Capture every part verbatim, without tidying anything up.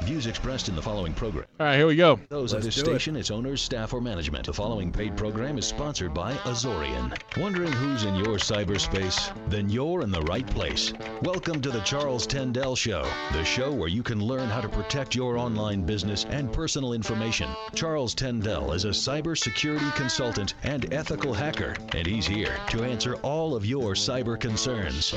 views expressed in the following program. All right, here we go. Those Let's of this station, it. its owners, staff, or management. The following paid program is sponsored by Azorian. Wondering who's in your cyberspace? Then you're in the right place. Welcome to the Charles Tendell Show, the show where you can learn how to protect your online business and personal information. Charles Tendell is a cybersecurity consultant and ethical hacker, and he's here to answer all of your cyber concerns.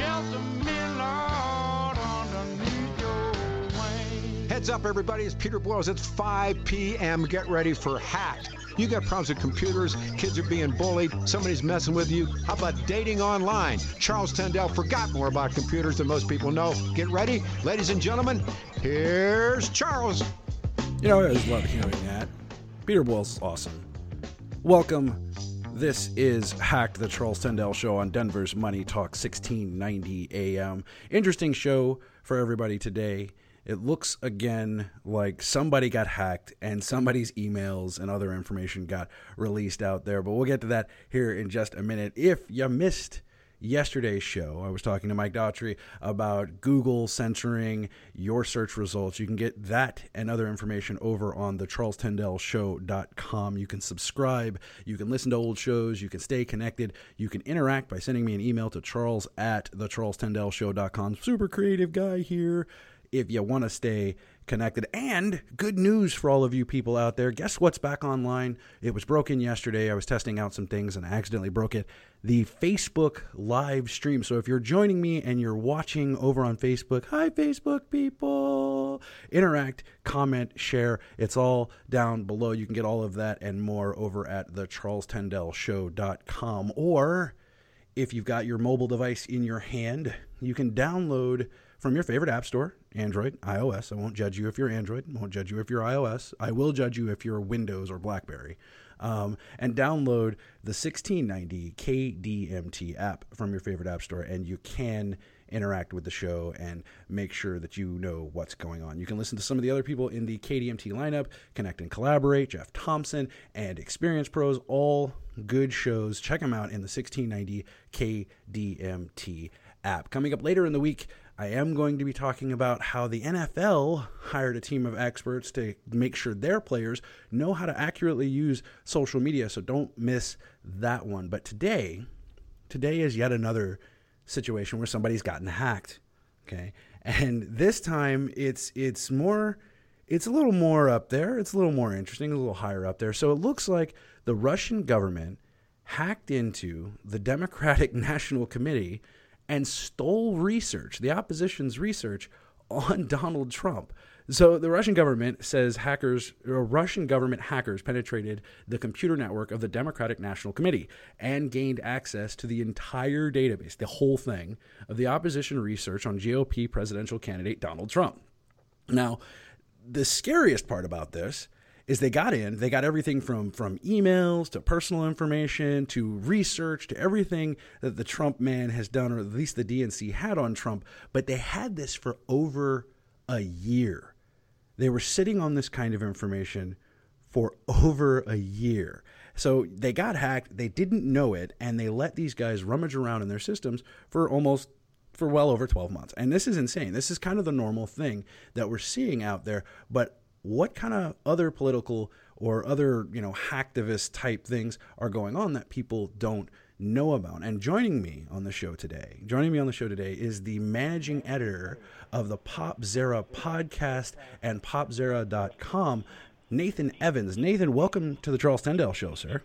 Heads up, everybody. It's Peter Blows. It's five p.m. Get ready for Hacked. You got problems with computers, kids are being bullied, somebody's messing with you. How about dating online? Charles Tendell forgot more about computers than most people know. Get ready. Ladies and gentlemen, here's Charles. You know, I always love hearing that. Peter Blows is awesome. Welcome. This is Hacked, the Charles Tendell Show on Denver's Money Talk sixteen ninety A M. Interesting show for everybody today. It looks again like somebody got hacked and somebody's emails and other information got released out there. But we'll get to that here in just a minute. If you missed yesterday's show, I was talking to Mike Daughtry about Google censoring your search results. You can get that and other information over on the charles tendell show dot com. You can subscribe. You can listen to old shows. You can stay connected. You can interact by sending me an email to charles at the charles tendell show dot com. Super creative guy here. If you want to stay connected. And good news for all of you people out there. Guess what's back online? It was broken yesterday. I was testing out some things and I accidentally broke it. The Facebook live stream. So if you're joining me and you're watching over on Facebook, hi Facebook people, interact, comment, share. It's all down below. You can get all of that and more over at the charles tendell show dot com. Or if you've got your mobile device in your hand, you can download from your favorite app store, Android, iOS. I won't judge you if you're Android. I won't judge you if you're iOS. I will judge you if you're Windows or BlackBerry. Um, and download the sixteen ninety K D M T app from your favorite app store, and you can interact with the show and make sure that you know what's going on. You can listen to some of the other people in the K D M T lineup, Connect and Collaborate, Jeff Thompson, and Experience Pros, all good shows. Check them out in the sixteen ninety K D M T app. Coming up later in the week, I am going to be talking about how the N F L hired a team of experts to make sure their players know how to accurately use social media, so don't miss that one. But today, today is yet another situation where somebody's gotten hacked, okay? And this time, it's it's more, it's a little more up there. It's a little more interesting, a little higher up there. So it looks like the Russian government hacked into the Democratic National Committee and stole research, the opposition's research, on Donald Trump. So the Russian government says hackers, or Russian government hackers penetrated the computer network of the Democratic National Committee and gained access to the entire database, the whole thing, of the opposition research on G O P presidential candidate Donald Trump. Now, the scariest part about this is they got in, they got everything from, from emails to personal information to research to everything that the Trump man has done, or at least the D N C had on Trump. But they had this for over a year. They were sitting on this kind of information for over a year. So they got hacked, they didn't know it, and they let these guys rummage around in their systems for almost for well over twelve months. And this is insane. This is kind of the normal thing that we're seeing out there. But what kind of other political or other, you know, hacktivist type things are going on that people don't know about? And joining me on the show today, joining me on the show today is the managing editor of the PopZera podcast and pop zera dot com, Nathan Evans. Nathan, welcome to the Charles Tendell Show, sir.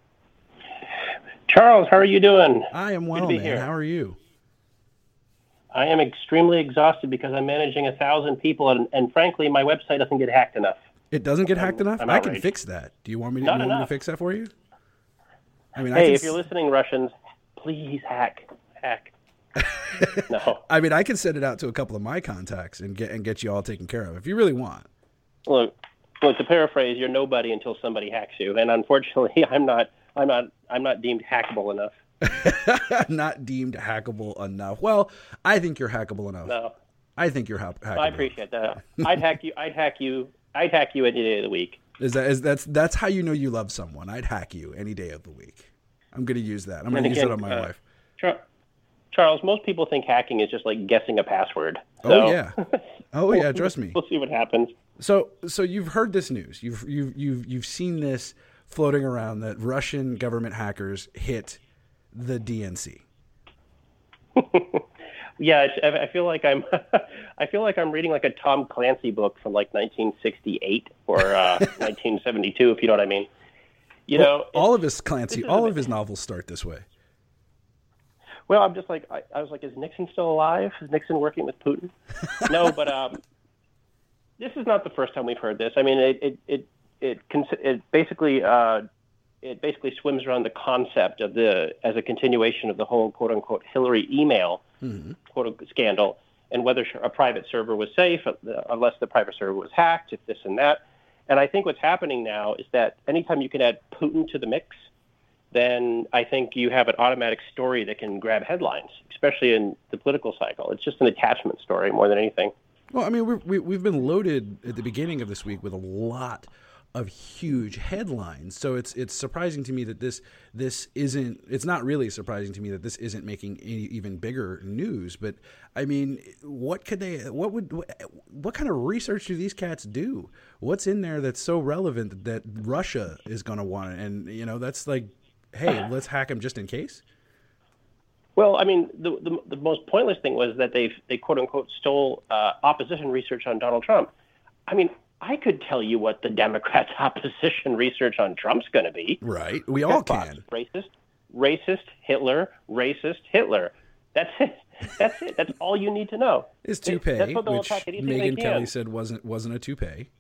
Charles, how are you doing? I am well, man. Here. How are you? I am extremely exhausted because I'm managing a thousand people, and, and frankly, my website doesn't get hacked enough. It doesn't get hacked I'm, enough? I'm I can fix that. Do you want me to, you want me to fix that for you? I mean, hey, I can if you're listening, Russians, please hack, hack. No. I mean, I can send it out to a couple of my contacts and get and get you all taken care of if you really want. Look, look. To paraphrase, you're nobody until somebody hacks you, and unfortunately, I'm not. I'm not. I'm not deemed hackable enough. Not deemed hackable enough. Well, I think you're hackable enough. No. I think you're ha- hackable. I appreciate that. I'd hack you. I'd hack you. I'd hack you any day of the week. Is that is that's that's how you know you love someone? I'd hack you any day of the week. I'm going to use that. I'm going to use it on my uh, wife. Char- Charles, most people think hacking is just like guessing a password. So, oh yeah, oh yeah, trust me. We'll see what happens. So, so you've heard this news. You've you've you've you've seen this floating around that Russian government hackers hit the D N C. Yeah, it's, I feel like I'm, I feel like I'm reading like a Tom Clancy book from like nineteen sixty-eight or uh, nineteen seventy-two, if you know what I mean. You well, know, all of his Clancy, all of his novels start this way. Well, I'm just like, I, I was like, is Nixon still alive? Is Nixon working with Putin? No, but um, this is not the first time we've heard this. I mean, it it it it, it basically uh, it basically swims around the concept of the as a continuation of the whole quote unquote Hillary email mm-hmm. quote unquote scandal, and whether a private server was safe unless the private server was hacked, if this and that. And I think what's happening now is that anytime you can add Putin to the mix, then I think you have an automatic story that can grab headlines, especially in the political cycle. It's just an attachment story more than anything. Well, I mean, we're, we, we've been loaded at the beginning of this week with a lot of huge headlines. So it's it's surprising to me that this this isn't. It's not really surprising to me that this isn't making any, even bigger news. But I mean, what could they? What would? What, what kind of research do these cats do? What's in there that's so relevant that Russia is going to want it? And you know, that's like, hey, let's hack them just in case. Well, I mean, the, the the most pointless thing was that they they quote unquote stole uh, opposition research on Donald Trump. I mean, I could tell you what the Democrats' opposition research on Trump's going to be. Right, we all can. Racist, racist, Hitler, racist, Hitler. That's it. That's it. That's all you need to know. His toupee, which Megyn Kelly said wasn't wasn't a toupee.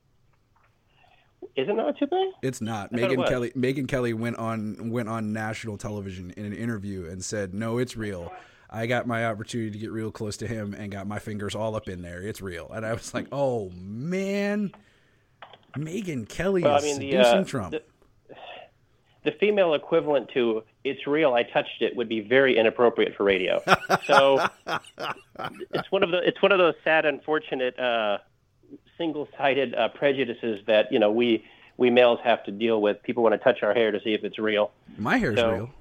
Is it not a toupee? It's not. Megyn Kelly. Megyn Kelly went on went on national television in an interview and said, "No, it's real. I got my opportunity to get real close to him and got my fingers all up in there. It's real." And I was like, "Oh man, Megyn Kelly well, is I mean, seducing the, uh, Trump." The, the female equivalent to "It's real. I touched it" would be very inappropriate for radio. So it's one of the it's one of those sad, unfortunate. Uh, single-sided uh, prejudices that you know we we males have to deal with. People want to touch our hair to see if it's real. My hair is so, real.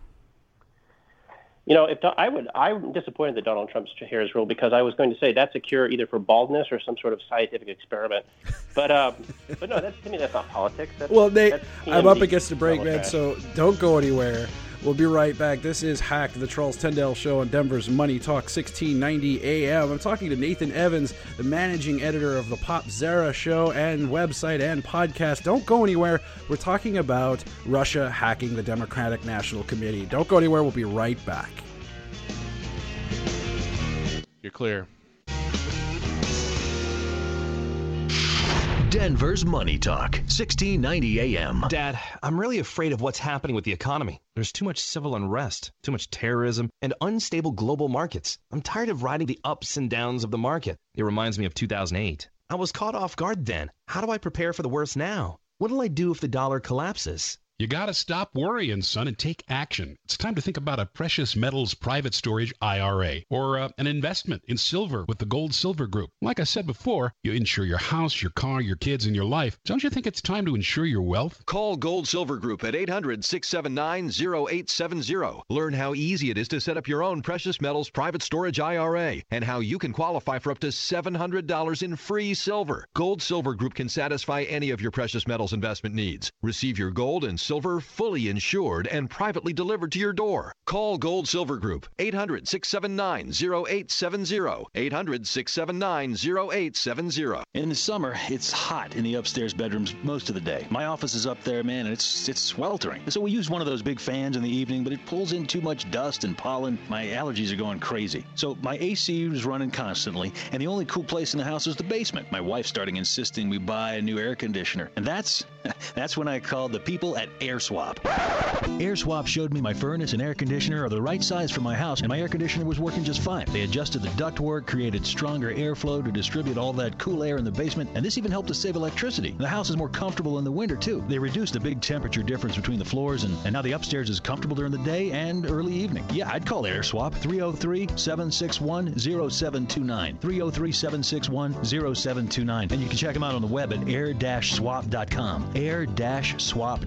You know, if I would, I'm disappointed that Donald Trump's hair is real because I was going to say that's a cure either for baldness or some sort of scientific experiment. But um, but no, that's to me that's not politics. That's, well, Nate, I'm up against the break, man. So don't go anywhere. We'll be right back. This is Hack, the Charles Tendell Show on Denver's Money Talk sixteen ninety A M. I'm talking to Nathan Evans, the managing editor of the Pop Zara Show and website and podcast. Don't go anywhere. We're talking about Russia hacking the Democratic National Committee. Don't go anywhere. We'll be right back. You're clear. Denver's Money Talk, sixteen ninety A M. Dad, I'm really afraid of what's happening with the economy. There's too much civil unrest, too much terrorism, and unstable global markets. I'm tired of riding the ups and downs of the market. It reminds me of two thousand eight. I was caught off guard then. How do I prepare for the worst now? What'll I do if the dollar collapses? You gotta stop worrying, son, and take action. It's time to think about a precious metals private storage I R A or uh, an investment in silver with the Gold Silver Group. Like I said before, you insure your house, your car, your kids, and your life. Don't you think it's time to insure your wealth? Call Gold Silver Group at eight hundred, six seven nine, zero eight seven zero. Learn how easy it is to set up your own precious metals private storage I R A and how you can qualify for up to seven hundred dollars in free silver. Gold Silver Group can satisfy any of your precious metals investment needs. Receive your gold and silver fully insured and privately delivered to your door. Call Gold Silver Group, eight hundred, six seven nine, zero eight seven zero, eight hundred, six seven nine, zero eight seven zero. In the summer, it's hot in the upstairs bedrooms most of the day. My office is up there, man, and it's it's sweltering. So we use one of those big fans in the evening, but it pulls in too much dust and pollen. My allergies are going crazy. So my A C is running constantly, and the only cool place in the house is the basement. My wife's starting insisting we buy a new air conditioner, and that's that's when I called the people at AirSwap. AirSwap showed me my furnace and air conditioner are the right size for my house, and my air conditioner was working just fine. They adjusted the ductwork, created stronger airflow to distribute all that cool air in the basement, and this even helped to save electricity. The house is more comfortable in the winter, too. They reduced the big temperature difference between the floors, and, and now the upstairs is comfortable during the day and early evening. Yeah, I'd call AirSwap, three oh three, seven six one, oh seven two nine, three oh three, seven six one, oh seven two nine. And you can check them out on the web at air dash swap dot com, air dash swap dot com.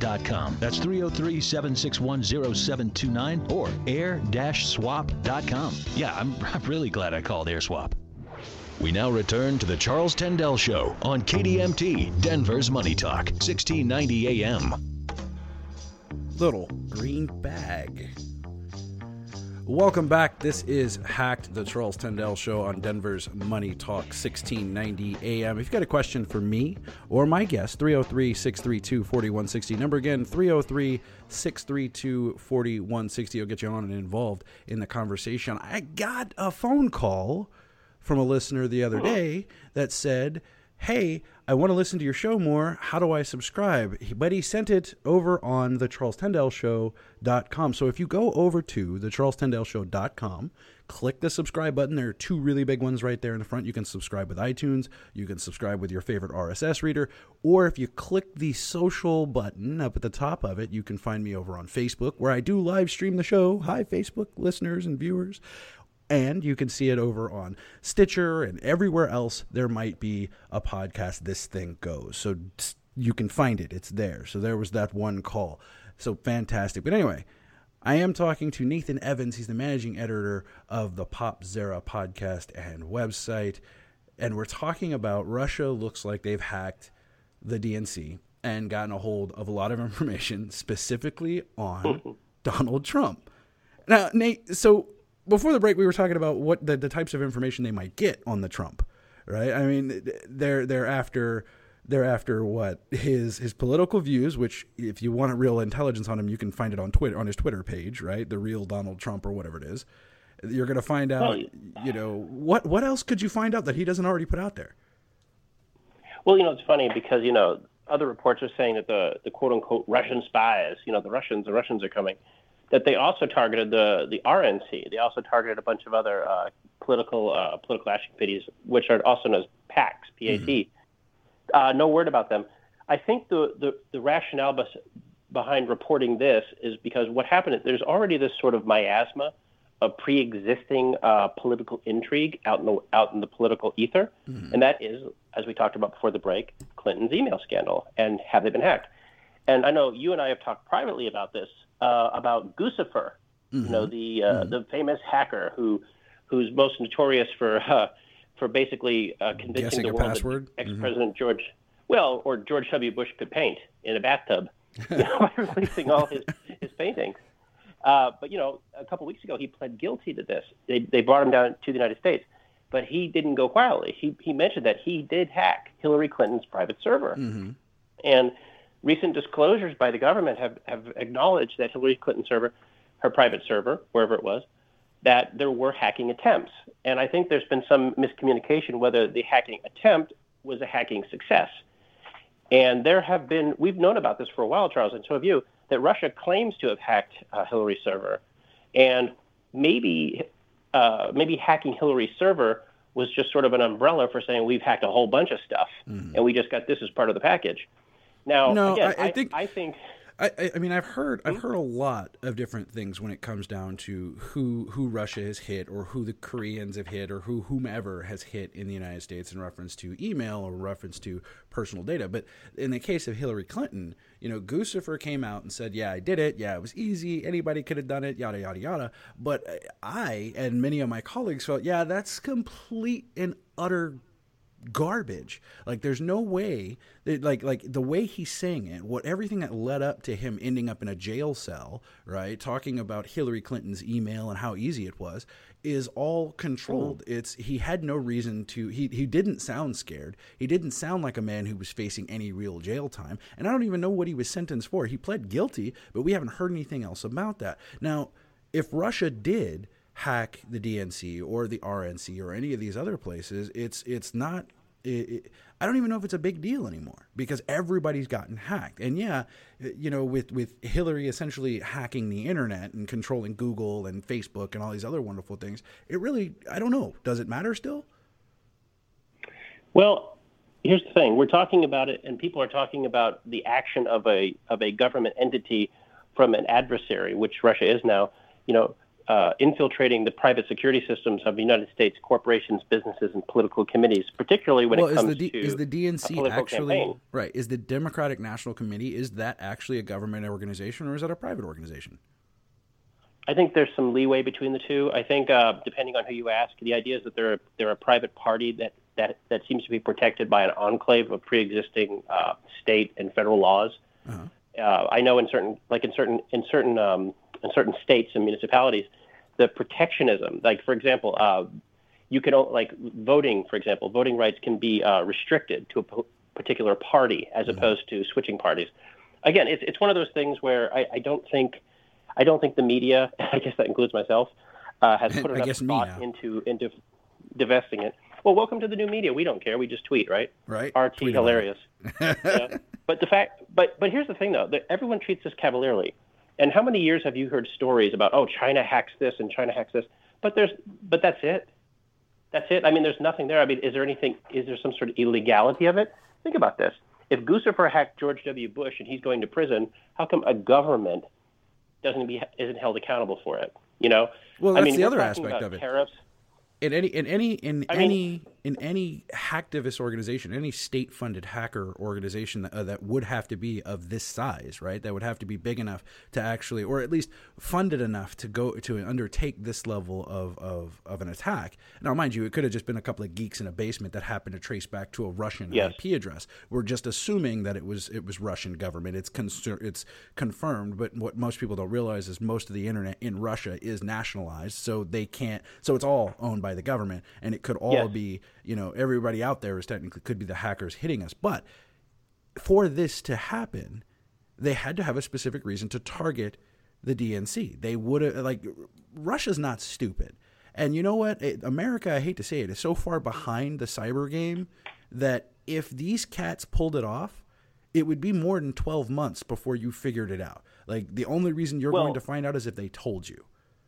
com. That's three oh three, seven six one, oh seven two nine or air dash swap dot com. Yeah, I'm, I'm really glad I called AirSwap. We now return to the Charles Tendell Show on K D M T, Denver's Money Talk, sixteen ninety A M. Little green bag. Welcome back. This is Hacked, the Charles Tendell Show on Denver's Money Talk, sixteen ninety A M. If you've got a question for me or my guest, three oh three, six three two, four one six oh. Number again, three oh three, six three two, four one six oh. I'll get you on and involved in the conversation. I got a phone call from a listener the other day that said, hey, I want to listen to your show more. How do I subscribe? But he sent it over on the charles tendell show dot com. So if you go over to the charles tendell show dot com, click the subscribe button. There are two really big ones right there in the front. You can subscribe with iTunes. You can subscribe with your favorite R S S reader. Or if you click the social button up at the top of it, you can find me over on Facebook, where I do live stream the show. Hi, Facebook listeners and viewers. And you can see it over on Stitcher and everywhere else there might be a podcast. This thing goes. So you can find it. It's there. So there was that one call. So fantastic. But anyway, I am talking to Nathan Evans. He's the managing editor of the Pop Zera podcast and website. And we're talking about Russia looks like they've hacked the D N C and gotten a hold of a lot of information specifically on Donald Trump. Now, Nate, so before the break, we were talking about what the, the types of information they might get on the Trump, right? I mean, they're they're after they're after what his his political views, which if you want a real intelligence on him, you can find it on Twitter on his Twitter page, right? The real Donald Trump or whatever it is. You're going to find out, well, you know, what what else could you find out that he doesn't already put out there? Well, you know, it's funny because you know other reports are saying that the the quote unquote Russian spies, you know, the Russians the Russians are coming. That they also targeted the, the R N C. They also targeted a bunch of other uh, political uh, political action committees, which are also known as PACs, P A C. Mm-hmm. Uh, no word about them. I think the, the, the rationale bes- behind reporting this is because what happened is there's already this sort of miasma of pre-existing uh, political intrigue out in the out in the political ether, mm-hmm. and that is, as we talked about before the break, Clinton's email scandal and have they been hacked? And I know you and I have talked privately about this. Uh, about Guccifer, mm-hmm. you know, the uh, mm-hmm. the famous hacker who who's most notorious for uh, for basically uh, convincing Guessing the a world password? that ex-President mm-hmm. George, well, or George W. Bush could paint in a bathtub you know, by releasing all his, his paintings. Uh, but, you know, a couple weeks ago, he pled guilty to this. They they brought him down to the United States, but he didn't go quietly. He, he mentioned that he did hack Hillary Clinton's private server. Mm-hmm. And recent disclosures by the government have, have acknowledged that Hillary Clinton's server, her private server, wherever it was, that there were hacking attempts. And I think there's been some miscommunication whether the hacking attempt was a hacking success. And there have been, we've known about this for a while, Charles, and so have you, that Russia claims to have hacked uh, Hillary's server. And maybe, uh, maybe hacking Hillary's server was just sort of an umbrella for saying we've hacked a whole bunch of stuff, mm-hmm. and we just got this as part of the package. Now, no, again, I, I think I, I think I, I mean I've heard I've heard a lot of different things when it comes down to who who Russia has hit or who the Koreans have hit or who whomever has hit in the United States in reference to email or reference to personal data. But in the case of Hillary Clinton, you know, Guccifer came out and said, yeah, I did it. Yeah, it was easy. Anybody could have done it, yada, yada, yada. But I and many of my colleagues felt, yeah, that's complete and utter garbage. Like there's no way that like like the way he's saying it, what everything that led up to him ending up in a jail cell, right, talking about Hillary Clinton's email and how easy it was, is all controlled. Mm-hmm. It's he had no reason to he he didn't sound scared. He didn't sound like a man who was facing any real jail time. And I don't even know what he was sentenced for. He pled guilty, but we haven't heard anything else about that. Now, if Russia did hack the D N C or the R N C or any of these other places, it's it's not it, it, I don't even know if it's a big deal anymore because everybody's gotten hacked. And yeah, you know, with with Hillary essentially hacking the internet and controlling Google and Facebook and all these other wonderful things, it really, I don't know, does it matter still? Well, here's the thing. We're talking about it and people are talking about the action of a of a government entity from an adversary, which Russia is now. You know, uh, infiltrating the private security systems of the United States corporations, businesses, and political committees, particularly when well, it comes is the D- to is the D N C a political actually campaign. right? Is the Democratic National Committee, is that actually a government organization, or is that a private organization? I think there's some leeway between the two. I think, uh, depending on who you ask, the idea is that they're they're a private party that that, that seems to be protected by an enclave of pre-existing uh, state and federal laws. Uh-huh. Uh, I know in certain, like in certain in certain um, in certain states and municipalities, the protectionism, like for example, uh, you can like voting, for example, voting rights can be uh, restricted to a p- particular party as mm-hmm. opposed to switching parties. Again, it's it's one of those things where I, I don't think. I don't think the media, I guess that includes myself, uh, has put enough thought into into divesting it. Well, welcome to the new media. We don't care. We just tweet, right? Right. R T Tweet hilarious. Yeah. But the fact, but but here's the thing though, that everyone treats this cavalierly. And how many years have you heard stories about, oh, China hacks this and China hacks this? But there's, but that's it. That's it. I mean, there's nothing there. I mean, is there anything? Is there some sort of illegality of it? Think about this. If Guccifer hacked George W. Bush and he's going to prison, how come a government doesn't be isn't held accountable for it? You know. Well, that's I mean, the we're other talking aspect about of it. Tariffs. In any in any in I any mean, in any hacktivist organization, any state-funded hacker organization that, uh, that would have to be of this size, right? That would have to be big enough to actually, or at least funded enough to go to undertake this level of of, of an attack. Now, mind you, it could have just been a couple of geeks in a basement that happened to trace back to a Russian yes. I P address. We're just assuming that it was it was Russian government. It's con- it's confirmed, but what most people don't realize is most of the internet in Russia is nationalized, so they can't. So it's all owned by the government, and it could all yes. be, you know, everybody out there is technically could be the hackers hitting us. But for this to happen, they had to have a specific reason to target the D N C. They would have, like, Russia's not stupid. And you know what? It, America, I hate to say it, is so far behind the cyber game that if these cats pulled it off, it would be more than twelve months before you figured it out. Like, the only reason you're well, going to find out is if they told you.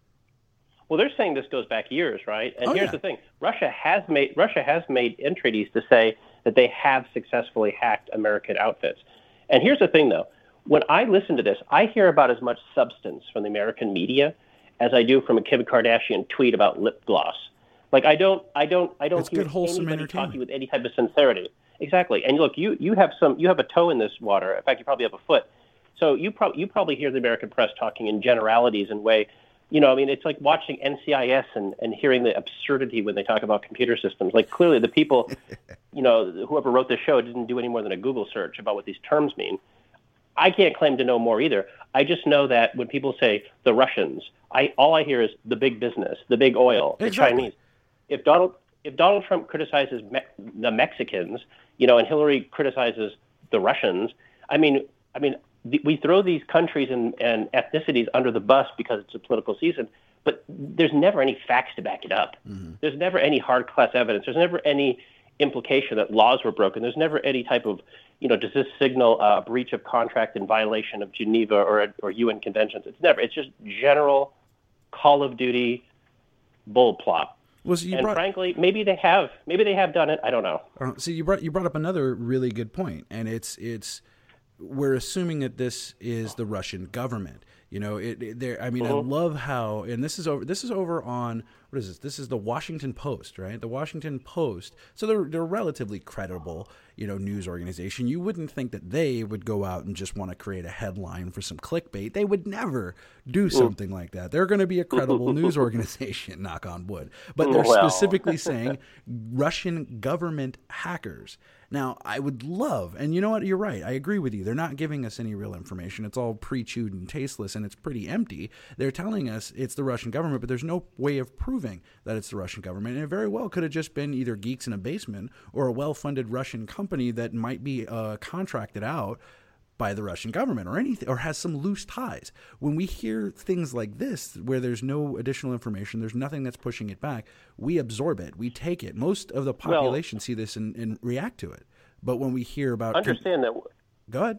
Well, they're saying this goes back years, right? And oh, here's yeah. the thing: Russia has made Russia has made entreaties to say that they have successfully hacked American outfits. And here's the thing, though: when I listen to this, I hear about as much substance from the American media as I do from a Kim Kardashian tweet about lip gloss. Like I don't, I don't, I don't it's hear good, wholesome anybody talking with entertainment. any type of sincerity. Exactly. And look, you you have some, you have a toe in this water. In fact, you probably have a foot. So you probably you probably hear the American press talking in generalities and way. You know, I mean, it's like watching N C I S and, and hearing the absurdity when they talk about computer systems. Like, clearly the people, you know, whoever wrote the show didn't do any more than a Google search about what these terms mean. I can't claim to know more either. I just know that when people say the Russians, I all I hear is the big business, the big oil, the exactly. Chinese. If Donald if Donald Trump criticizes me- the Mexicans, you know, and Hillary criticizes the Russians, I mean, I mean. We throw these countries and, and ethnicities under the bus because it's a political season, but there's never any facts to back it up. Mm-hmm. There's never any hard class evidence. There's never any implication that laws were broken. There's never any type of, you know, does this signal a breach of contract in violation of Geneva or or U N conventions? It's never. It's just general Call of Duty bull plot. Well, so you and brought, frankly, maybe they have. Maybe they have done it. I don't know. Uh, so you brought you brought up another really good point, and it's it's. We're assuming that this is the Russian government. You know, it, it there. I mean, mm-hmm. I love how, and this is over. This is over on what is this? This is the Washington Post, right? The Washington Post. So they're they're a relatively credible, you know, news organization. You wouldn't think that they would go out and just want to create a headline for some clickbait. They would never do something like that. They're going to be a credible news organization, knock on wood. But they're well. specifically saying Russian government hackers. Now, I would love, and you know what, you're right, I agree with you. They're not giving us any real information. It's all pre-chewed and tasteless, and it's pretty empty. They're telling us it's the Russian government, but there's no way of proving that it's the Russian government. And it very well could have just been either geeks in a basement or a well-funded Russian company that might be uh, contracted out by the Russian government or anything, or has some loose ties. When we hear things like this, where there's no additional information, there's nothing that's pushing it back, we absorb it, we take it. Most of the population well, see this and, and react to it. But when we hear about... Understand that... Go ahead.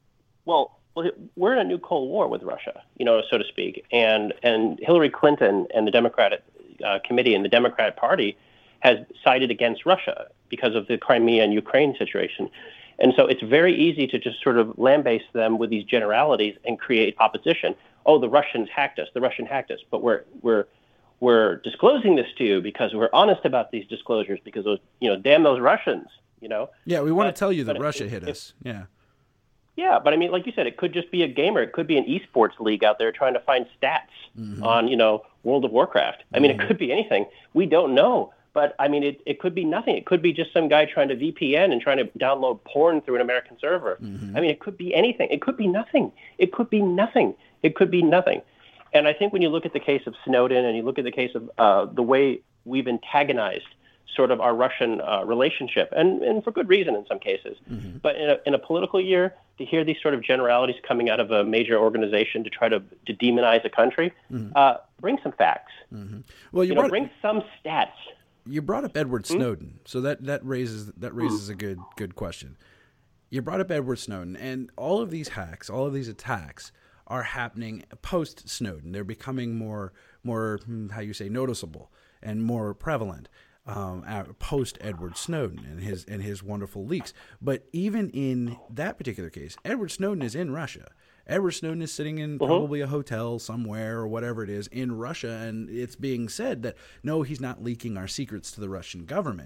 Well, we're in a new Cold War with Russia, you know, so to speak. And, and Hillary Clinton and the Democratic uh, Committee and the Democratic Party has sided against Russia because of the Crimea and Ukraine situation. And so it's very easy to just sort of lambaste them with these generalities and create opposition. oh, the Russians hacked us, the Russian hacked us. But we're we're we're disclosing this to you because we're honest about these disclosures because those, you know, damn those Russians, you know. Yeah, we want but, to tell you that Russia if, hit if, us. Yeah. Yeah, but I mean, like you said, it could just be a gamer. It could be an esports league out there trying to find stats mm-hmm. on, you know, World of Warcraft. I mean, mm-hmm. it could be anything. We don't know. But, I mean, it, it could be nothing. It could be just some guy trying to V P N and trying to download porn through an American server. Mm-hmm. I mean, it could be anything. It could be nothing. It could be nothing. It could be nothing. And I think when you look at the case of Snowden and you look at the case of uh, the way we've antagonized sort of our Russian uh, relationship, and, and for good reason in some cases, mm-hmm. but in a, in a political year, to hear these sort of generalities coming out of a major organization to try to, to demonize a country, mm-hmm. uh, bring some facts. Mm-hmm. Well, you, you brought, know, bring some stats. You brought up Edward Snowden, mm-hmm. so that, that raises that raises mm-hmm. a good good question. You brought up Edward Snowden, and all of these hacks, all of these attacks are happening post Snowden. They're becoming more more how you say noticeable and more prevalent. Um, post Edward Snowden and his and his wonderful leaks. But even in that particular case, Edward Snowden is in Russia. Edward Snowden is sitting in probably a hotel somewhere or whatever it is in Russia, and it's being said that, no, he's not leaking our secrets to the Russian government.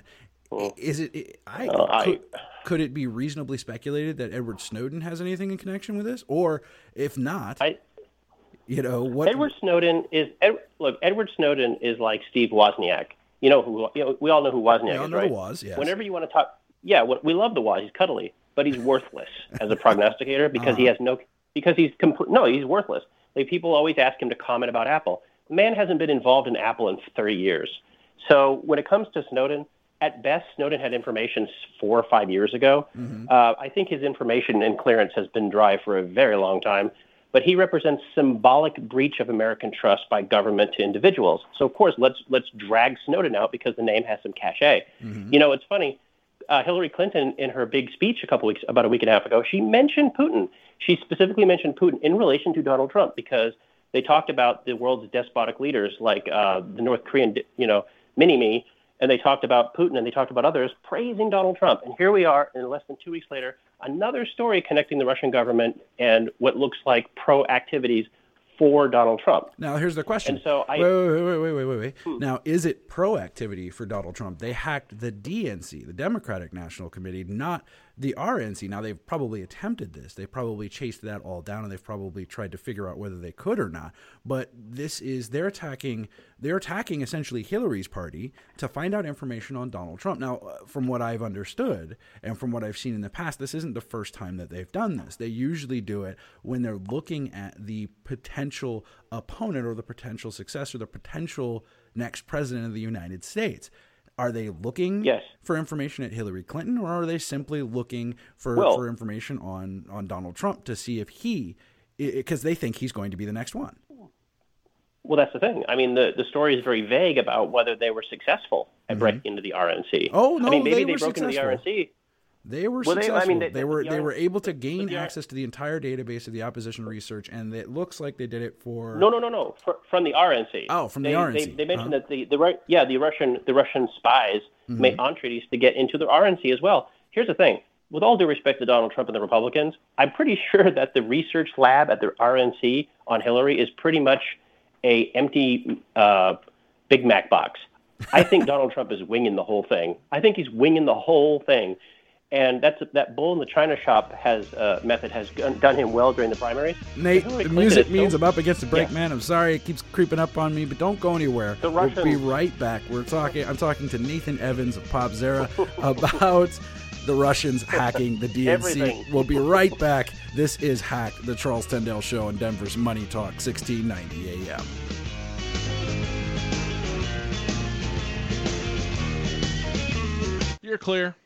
Is it? I, uh, I could, could it be reasonably speculated that Edward Snowden has anything in connection with this? Or if not, I, you know, what? Edward Snowden is, Ed, look, Edward Snowden is like Steve Wozniak. You know who? You know, we all know who Wozniak we all is, know right? Woz, yes. Whenever you want to talk, yeah, we love the Woz. He's cuddly, but he's worthless as a prognosticator because uh-huh. he has no, because he's complete. No, he's worthless. Like people always ask him to comment about Apple. The man hasn't been involved in Apple in thirty years. So when it comes to Snowden, at best, Snowden had information four or five years ago. Mm-hmm. Uh, I think his information and clearance has been dry for a very long time. But he represents symbolic breach of American trust by government to individuals. So, of course, let's let's drag Snowden out because the name has some cachet. Mm-hmm. You know, it's funny. Uh, Hillary Clinton, in her big speech a couple weeks, about a week and a half ago, she mentioned Putin. She specifically mentioned Putin in relation to Donald Trump because they talked about the world's despotic leaders like uh, the North Korean, you know, mini-me, and they talked about Putin and they talked about others praising Donald Trump. And here we are, in less than two weeks later, another story connecting the Russian government and what looks like pro-activities for Donald Trump. Now, here's the question. And so I, wait, wait, wait, wait, wait, wait, wait. Hmm. Now, is it pro-activity for Donald Trump? They hacked the D N C, the Democratic National Committee, not the R N C. Now, they've probably attempted this. They probably chased that all down, and they've probably tried to figure out whether they could or not. But this is, they're attacking, they're attacking essentially Hillary's party to find out information on Donald Trump. Now, from what I've understood and from what I've seen in the past, this isn't the first time that they've done this. They usually do it when they're looking at the potential opponent or the potential successor, the potential next president of the United States. Are they looking yes. for information at Hillary Clinton, or are they simply looking for, well, for information on, on Donald Trump to see if he, because they think he's going to be the next one? Well, that's the thing. I mean, the, the story is very vague about whether they were successful at mm-hmm. breaking into the R N C. Oh, no, I mean, maybe they, they were broke successful. into the R N C. They were well, successful. They, I mean, they, they, they were the, they were able to gain the, access to the entire database of the opposition research, and it looks like they did it for no, no, no, no, for, from the R N C. Oh, from they, the R N C. They, they mentioned huh? that the the yeah the Russian the Russian spies mm-hmm. made entreaties to get into the R N C as well. Here's the thing: with all due respect to Donald Trump and the Republicans, I'm pretty sure that the research lab at the R N C on Hillary is pretty much a empty uh, Big Mac box. I think Donald Trump is winging the whole thing. I think he's winging the whole thing. And that's that bull in the china shop has uh, method has done him well during the primaries. Nate, the music means so, I'm up against the break, yeah. man. I'm sorry it keeps creeping up on me, but don't go anywhere. The Russian, we'll be right back. We're talking. I'm talking to Nathan Evans of Popzera about the Russians hacking the D N C. Everything. We'll be right back. This is Hack, the Charles Tendell Show on Denver's Money Talk, sixteen ninety A M. You're clear.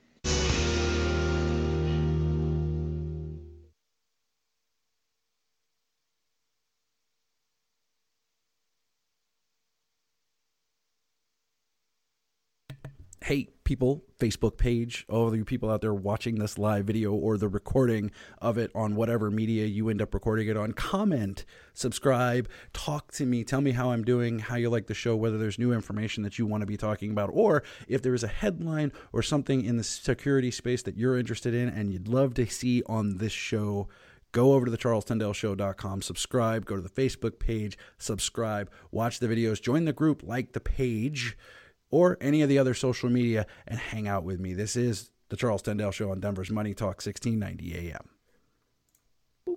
Hey, people, Facebook page, all of you people out there watching this live video or the recording of it on whatever media you end up recording it on, comment, subscribe, talk to me, tell me how I'm doing, how you like the show, whether there's new information that you want to be talking about, or if there is a headline or something in the security space that you're interested in and you'd love to see on this show, Go over to the charles tendell show dot com, subscribe, go to the Facebook page, subscribe, watch the videos, join the group, like the page, or any of the other social media, and hang out with me. This is the Charles Tendell Show on Denver's Money Talk, sixteen ninety A M.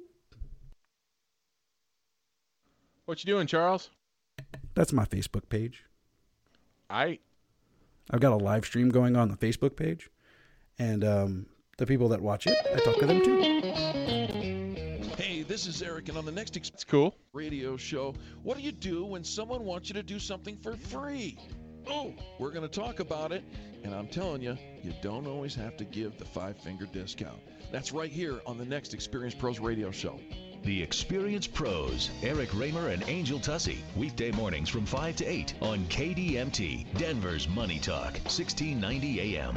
What you doing, Charles? That's my Facebook page. I. I've got a live stream going on the Facebook page, and um, the people that watch it, I talk to them too. Hey, this is Eric, and on the next It's cool. radio show, what do you do when someone wants you to do something for free? Oh, we're going to talk about it, and I'm telling you, you don't always have to give the five-finger discount. That's right here on the next Experience Pros radio show. The Experience Pros, Eric Raymer and Angel Tussey, weekday mornings from five to eight on K D M T, Denver's Money Talk, sixteen ninety A M.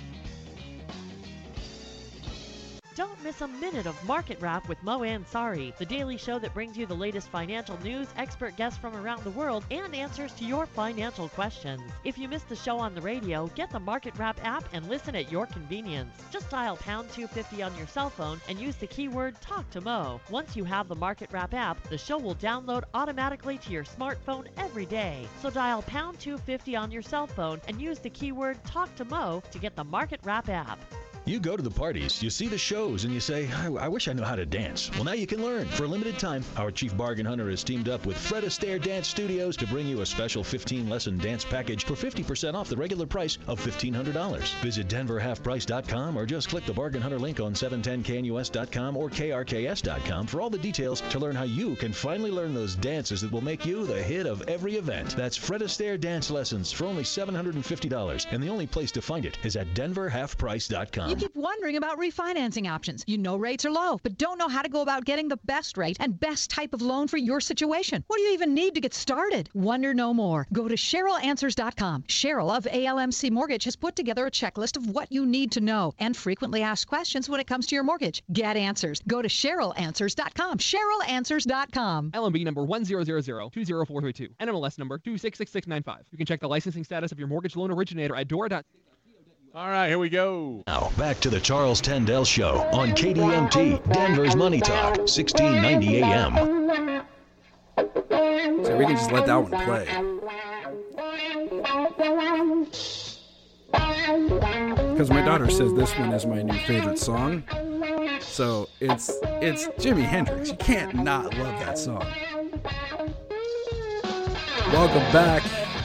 Don't miss a minute of Market Wrap with Mo Ansari, the daily show that brings you the latest financial news, expert guests from around the world, and answers to your financial questions. If you missed the show on the radio, get the Market Wrap app and listen at your convenience. Just dial pound two fifty on your cell phone and use the keyword Talk to Mo. Once you have the Market Wrap app, the show will download automatically to your smartphone every day. So dial pound two fifty on your cell phone and use the keyword Talk to Mo to get the Market Wrap app. You go to the parties, you see the shows, and you say, I, I wish I knew how to dance. Well, now you can learn. For a limited time, our chief bargain hunter has teamed up with Fred Astaire Dance Studios to bring you a special fifteen-lesson dance package for fifty percent off the regular price of fifteen hundred dollars. Visit denver half price dot com or just click the bargain hunter link on seven ten K N U S dot com or K R K S dot com for all the details to learn how you can finally learn those dances that will make you the hit of every event. That's Fred Astaire Dance Lessons for only seven hundred fifty dollars, and the only place to find it is at denver half price dot com. You keep wondering about refinancing options. You know rates are low, but don't know how to go about getting the best rate and best type of loan for your situation. What do you even need to get started? Wonder no more. Go to Cheryl Answers dot com. Cheryl of A L M C Mortgage has put together a checklist of what you need to know and frequently asked questions when it comes to your mortgage. Get answers. Go to Cheryl Answers dot com. Cheryl Answers dot com. L M B number one zero zero zero two zero four three two. N M L S number two six six six nine five. You can check the licensing status of your mortgage loan originator at dora dot com. All right, here we go. Now, back to the Charles Tendell Show on K D M T, Denver's Money Talk, sixteen ninety A M. So we can just let that one play. Because my daughter says this one is my new favorite song. So it's it's Jimi Hendrix. You can't not love that song. Welcome back.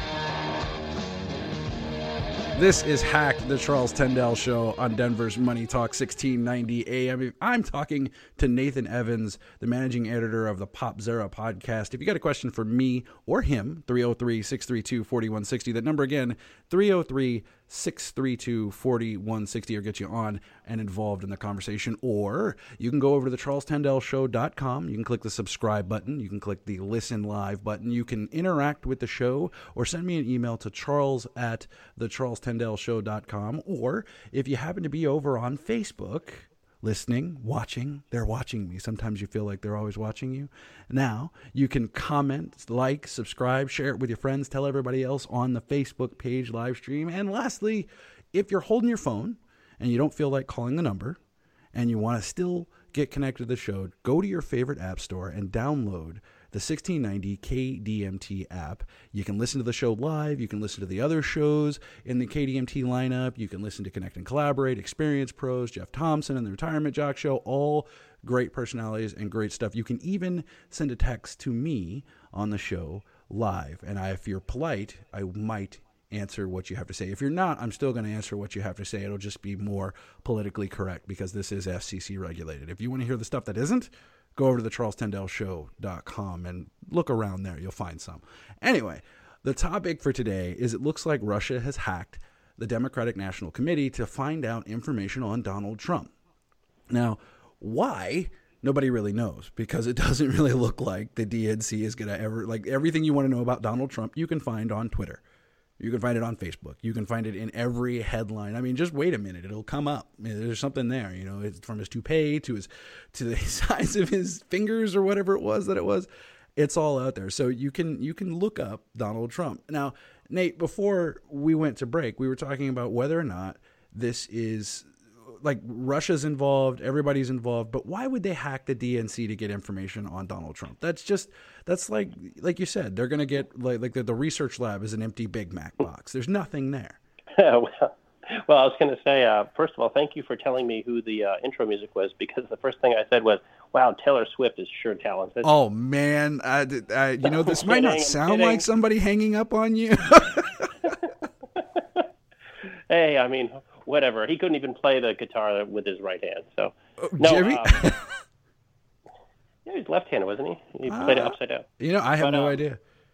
This is Hack, the Charles Tendell Show on Denver's Money Talk, sixteen ninety A M. I'm talking to Nathan Evans, the managing editor of the Pop Zera podcast. If you got a question for me or him, three oh three, six three two, four one six oh. That number again, three oh three, six three two, four one six oh, or get you on and involved in the conversation. Or you can go over to the charles tendell show dot com. You can click the subscribe button. You can click the listen live button. You can interact with the show or send me an email to charles at the charles tendell show dot com. Or if you happen to be over on Facebook, listening, watching, they're watching me. Sometimes you feel like they're always watching you. Now, you can comment, like, subscribe, share it with your friends, tell everybody else on the Facebook page live stream. And lastly, if you're holding your phone and you don't feel like calling the number and you want to still get connected to the show, go to your favorite app store and download the sixteen ninety K D M T app. You can listen to the show live. You can listen to the other shows in the K D M T lineup. You can listen to Connect and Collaborate, Experience Pros, Jeff Thompson and the Retirement Jock Show, all great personalities and great stuff. You can even send a text to me on the show live. And I, if you're polite, I might answer what you have to say. If you're not, I'm still going to answer what you have to say. It'll just be more politically correct because this is F C C regulated. If you want to hear the stuff that isn't, go over to the charles tendell show dot com and look around there. You'll find some. Anyway, the topic for today is it looks like Russia has hacked the Democratic National Committee to find out information on Donald Trump. Now, why? Nobody really knows because it doesn't really look like the D N C is going to ever, like everything you want to know about Donald Trump, you can find on Twitter. You can find it on Facebook. You can find it in every headline. I mean, just wait a minute. It'll come up. I mean, there's something there, you know, it's from his toupee to his, to the size of his fingers or whatever it was that it was. It's all out there. So you can, you can look up Donald Trump. Now, Nate, before we went to break, we were talking about whether or not this is like Russia's involved, everybody's involved, but why would they hack the D N C to get information on Donald Trump? That's just, that's like, like you said, they're going to get like, like the, the research lab is an empty Big Mac box. There's nothing there. well, well, I was going to say, uh, first of all, thank you for telling me who the uh, intro music was, because the first thing I said was, wow, Taylor Swift is sure talented. Oh, man. I, I, you know, this might not sound like somebody hanging up on you. Hey, I mean, whatever. He couldn't even play the guitar with his right hand. So, no, Jimmy? um, yeah, he's left-handed, wasn't he? He played uh, it upside down. You know, I have but, no um, idea.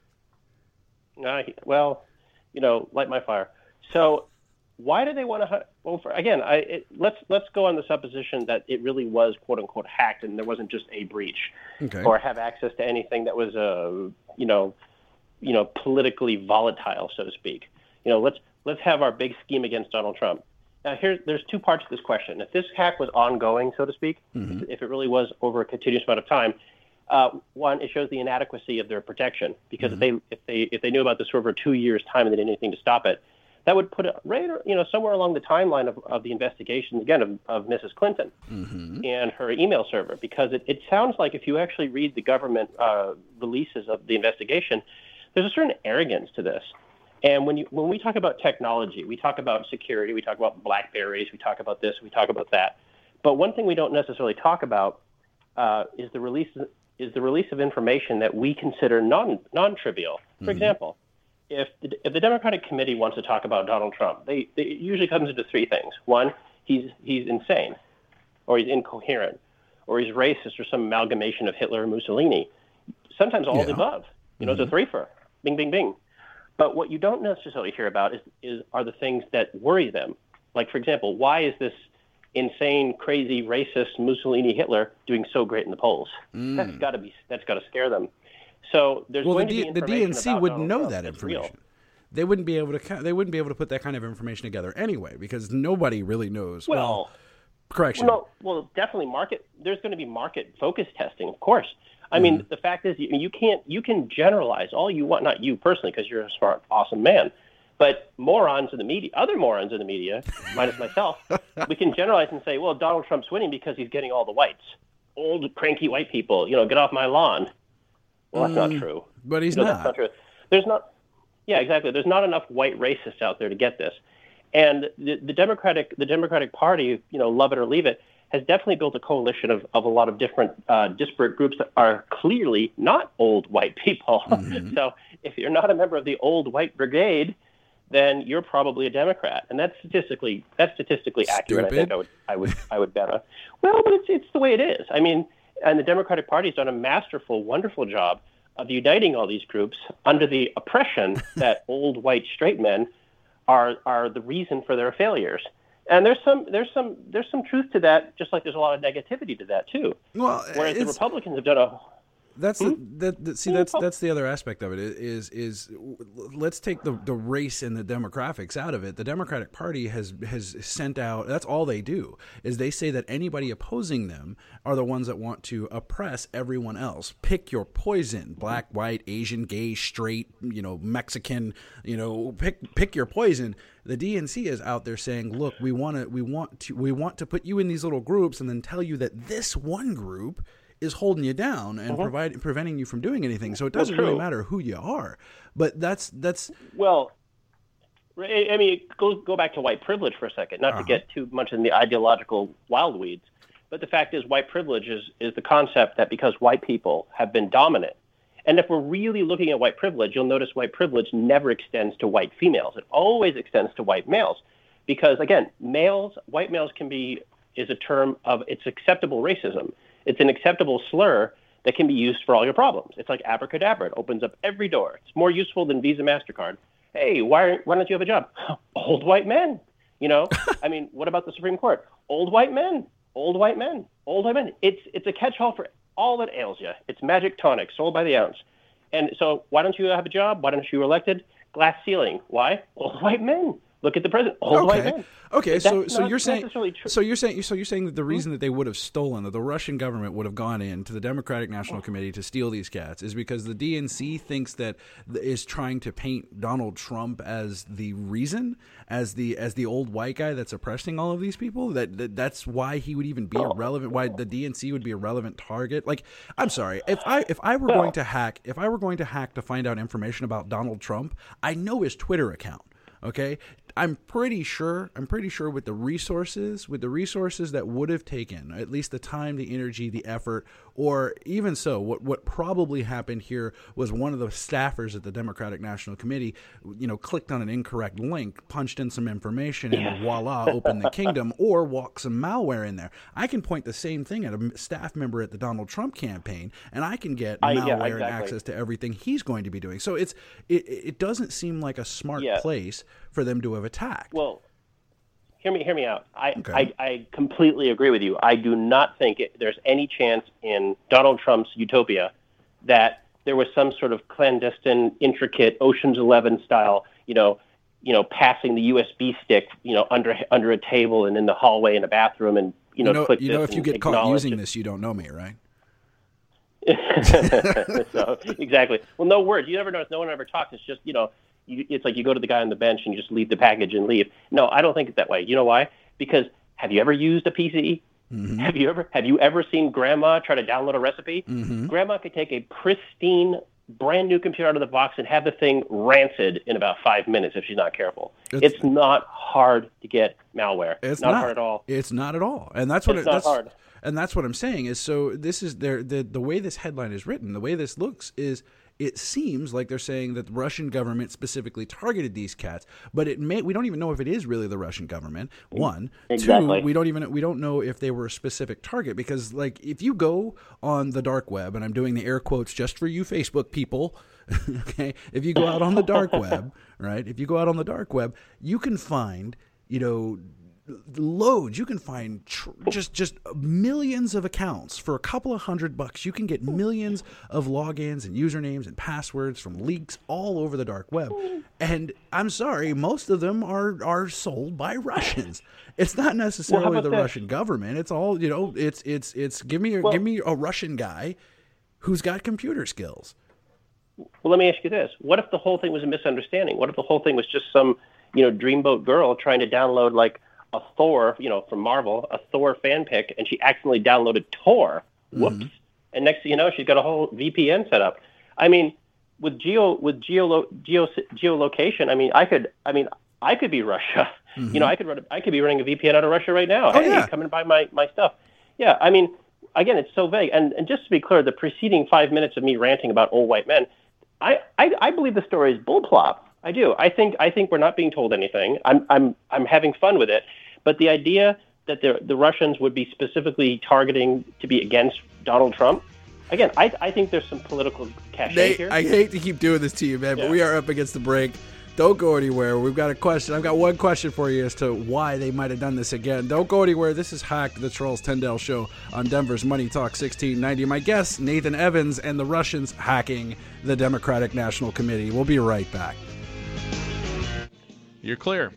Uh, he, well, you know, light my fire. So, why do they want to? Well, for, again, I it, let's let's go on the supposition that it really was quote unquote hacked, and there wasn't just a breach, okay. or have access to anything that was uh, you know, you know, politically volatile, so to speak. You know, let's. Let's have our big scheme against Donald Trump. Now, here, there's two parts to this question. If this hack was ongoing, so to speak, mm-hmm. if it really was over a continuous amount of time, uh, one, it shows the inadequacy of their protection. Because mm-hmm. if they if they if they knew about this for over two years' time and they did anything to stop it, that would put it right, you know, somewhere along the timeline of, of the investigation again of, of Missus Clinton mm-hmm. and her email server. Because it, it sounds like if you actually read the government uh, releases of the investigation, there's a certain arrogance to this. And when you when we talk about technology, we talk about security, we talk about BlackBerries, we talk about this, we talk about that. But one thing we don't necessarily talk about uh, is the release is the release of information that we consider non non-trivial. For mm-hmm. example, if the, if the Democratic Committee wants to talk about Donald Trump, they, they it usually comes into three things. One, he's he's insane, or he's incoherent, or he's racist, or some amalgamation of Hitler and Mussolini. Sometimes all yeah. of the above. You know, mm-hmm. it's a threefer. Bing, bing, bing. But what you don't necessarily hear about is, is are the things that worry them. Like, for example, why is this insane, crazy, racist Mussolini Hitler doing so great in the polls? Mm. That's got to be that's got to scare them. So there's well, going the, D- to be the D N C wouldn't know Trump that that's information. real. They wouldn't be able to. They wouldn't be able to put that kind of information together anyway, because nobody really knows. Well, well correction. Well, no, well, definitely market. There's going to be market focus testing, of course. I mean, mm. the fact is, you, you can't, you can generalize all you want, not you personally, because you're a smart, awesome man, but morons in the media, other morons in the media, minus myself, we can generalize and say, well, Donald Trump's winning because he's getting all the whites, old, cranky white people, you know, get off my lawn. Well, that's mm, not true. But he's you know, not. That's not true. There's not, yeah, exactly. There's not enough white racists out there to get this. And the, the Democratic, the Democratic Party, you know, love it or leave it, has definitely built a coalition of, of a lot of different uh, disparate groups that are clearly not old white people. Mm-hmm. So if you're not a member of the old white brigade, then you're probably a Democrat, and that's statistically that's statistically accurate. Stupid. I think I would I would I would bet on. Well, but it's it's the way it is. I mean, and the Democratic Party has done a masterful, wonderful job of uniting all these groups under the oppression that old white straight men are are the reason for their failures. And there's some there's some there's some truth to that, just like there's a lot of negativity to that too. Well, whereas the Republicans have done a That's hmm? the, the, the see that's that's the other aspect of it is is let's take the, the race and the demographics out of it. The Democratic Party has has sent out, that's all they do, is they say that anybody opposing them are the ones that want to oppress everyone else. Pick your poison, black, white, Asian, gay, straight, you know, Mexican, you know, pick pick your poison. The D N C is out there saying, look, we want to we want to we want to put you in these little groups and then tell you that this one group is holding you down and uh-huh. provide, preventing you from doing anything. So it doesn't really matter who you are. But that's that's well, I mean, go go back to white privilege for a second, not uh-huh. to get too much in the ideological wild weeds. But the fact is, white privilege is is the concept that because white people have been dominant, and if we're really looking at white privilege, you'll notice white privilege never extends to white females. It always extends to white males, because again, males, white males can be is a term of it's acceptable racism. It's an acceptable slur that can be used for all your problems. It's like abracadabra. It opens up every door. It's more useful than Visa, MasterCard. Hey, why, why don't you have a job? Old white men. You know, I mean, what about the Supreme Court? Old white men, old white men, old white men. It's it's a catch-all for all that ails you. It's magic tonic sold by the ounce. And so why don't you have a job? Why don't you elected? Glass ceiling. Why? Old white men. Look at the president, old okay. white man. Okay, so That's so not you're saying necessarily true. so you're saying so you're saying that the reason that they would have stolen, that the Russian government would have gone in to the Democratic National Committee to steal these cats, is because the D N C thinks that th- is trying to paint Donald Trump as the reason, as the as the old white guy that's oppressing all of these people. That, that that's why he would even be a relevant. Why the D N C would be a relevant target. Like, I'm sorry, if I if I were going to hack, if I were going to hack to find out information about Donald Trump, I know his Twitter account. Okay, I'm pretty sure, I'm pretty sure with the resources, with the resources that would have taken, at least the time, the energy, the effort, or even so, what, what probably happened here was one of the staffers at the Democratic National Committee, you know, clicked on an incorrect link, punched in some information, and Yeah. voila, opened the kingdom, or walked some malware in there. I can point the same thing at a staff member at the Donald Trump campaign, and I can get I- malware yeah, and exactly. access to everything he's going to be doing. So it's it, it doesn't seem like a smart Yeah. place for them to have attacked. Well, hear me, hear me out. I, Okay. I, I completely agree with you. I do not think it, there's any chance in Donald Trump's utopia that there was some sort of clandestine, intricate Ocean's Eleven style, you know, you know, passing the U S B stick, you know, under under a table and in the hallway in a bathroom, and you know, you know, click you know this if you and get caught acknowledge using it. this, you don't know me, right? So, exactly. Well, no words. You never notice. No one ever talks. It's just, you know, you, it's like you go to the guy on the bench and you just leave the package and leave. No, I don't think it's that way. You know why? Because have you ever used a P C? Mm-hmm. Have you ever have you ever seen Grandma try to download a recipe? Mm-hmm. Grandma could take a pristine, brand new computer out of the box and have the thing rancid in about five minutes if she's not careful. It's- It's, not hard to get malware. It's not, not hard at all. It's not at all, and that's what It's it, not that's hard. and that's what I'm saying is. So this is their the the way this headline is written, the way this looks is. It seems like they're saying that the Russian government specifically targeted these cats, but it may we don't even know if it is really the Russian government. One, Exactly. two, we don't even we don't know if they were a specific target, because like if you go on the dark web, and I'm doing the air quotes just for you Facebook people, okay? If you go out on the dark web, right? If you go out on the dark web, you can find, you know, loads. You can find tr- just just millions of accounts for a couple of hundred bucks. You can get millions of logins and usernames and passwords from leaks all over the dark web. And I'm sorry, most of them are are sold by Russians. It's not necessarily about the this? Russian government. It's all, you know, it's it's it's give me a, Well- give me a Russian guy who's got computer skills. Well, let me ask you this. What if the whole thing was a misunderstanding? What if the whole thing was just some, you know, dreamboat girl trying to download like a Thor, you know, from Marvel, a Thor fan pick, and she accidentally downloaded Tor. Whoops. Mm-hmm. And next thing you know, she's got a whole V P N set up. I mean, with geo with geo geo geolocation, I mean, I could I mean, I could be Russia. Mm-hmm. You know, I could run a, I could be running a V P N out of Russia right now. Oh, hey, yeah. come and buy my my stuff. Yeah, I mean, again, it's so vague. And and just to be clear, the preceding five minutes of me ranting about old white men, I, I, I believe the story is bullplop. I do. I think I think we're not being told anything. I'm I'm I'm having fun with it. But the idea that the the Russians would be specifically targeting to be against Donald Trump, again, I I think there's some political cachet Nate, here. I hate to keep doing this to you, man, but Yeah. we are up against the break. Don't go anywhere. We've got a question. I've got one question for you as to why they might have done this again. Don't go anywhere. This is Hack, the Charles Tendell Show on Denver's Money Talk sixteen ninety. My guest, Nathan Evans, and the Russians hacking the Democratic National Committee. We'll be right back. You're clear.